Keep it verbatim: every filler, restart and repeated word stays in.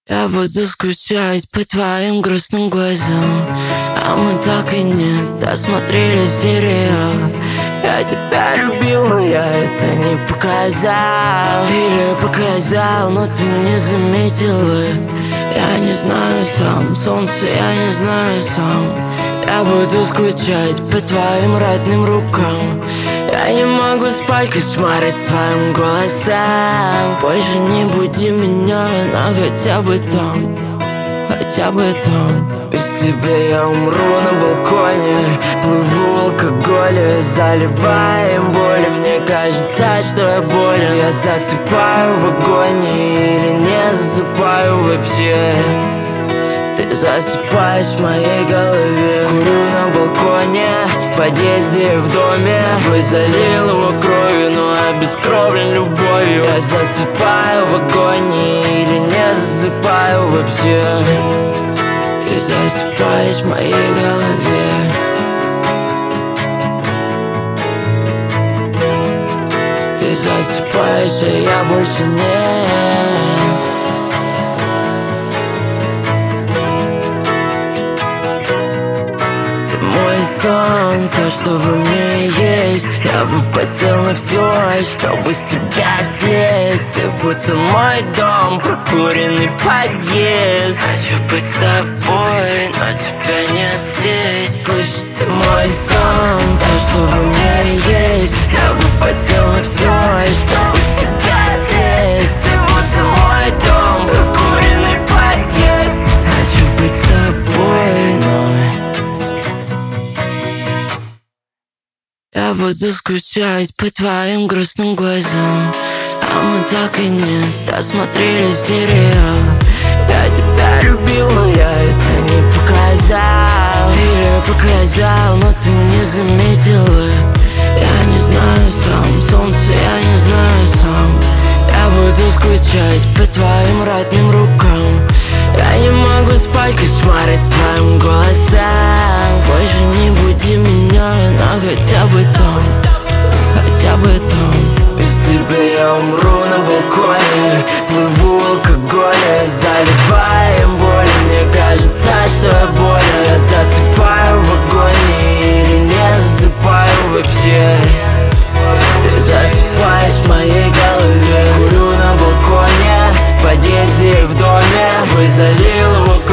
Я буду скучать по твоим грустным глазам, а мы так и не досмотрели сериал. Я тебя любил, но я это не показал. Или показал, но ты не заметила. Я не знаю сам, солнце, я не знаю сам. Я буду скучать по твоим родным рукам. Я не могу спать, кошмары с твоим голосом. Больше не буди меня, но хотя бы там, хотя бы там. Без тебя я умру на балконе. Плыву в алкоголе, заливаем боли. Мне кажется, что я болен. Я засыпаю в вагоне или не засыпаю вообще. Ты засыпаешь в моей голове. Курю на балконе, в подъезде, в доме. Твой залил его кровью, но обескровлен любовью. Я засыпаю в вагоне или не засыпаю вообще. Ты засыпаешь в моей голове. Ты засыпаешь, а я больше нет. Сон, все, что во мне есть. Я бы потел на все, чтобы с тебя слезть. Ты будто мой дом, прокуренный подъезд. Хочу быть с тобой, но тебя нет здесь. Слышишь, ты мой сон, все, что во мне есть. Я бы потел на все, чтобы с тебя слезть. Ты будто мой дом, прокуренный подъезд. Хочу быть с тобой, но я буду скучать по твоим грустным глазам, а мы так и не досмотрели сериал. Я тебя любил, но я это не показал. Или показал, но ты не заметила. Я не знаю сам, солнце, я не знаю сам. Я буду скучать по твоим родным рукам. Я не могу спать, кошмары с твоим голосом. Больше не буди меня, но хотя бы там, хотя бы там. Без тебя я умру на балконе. Плыву в алкоголе, заливаем боли. Мне кажется, что я болен. Я засыпаю в вагоне или не засыпаю вообще. Ты засыпаешь в моей голове. Курю на балконе, в подъезде, в доме. Твой залил его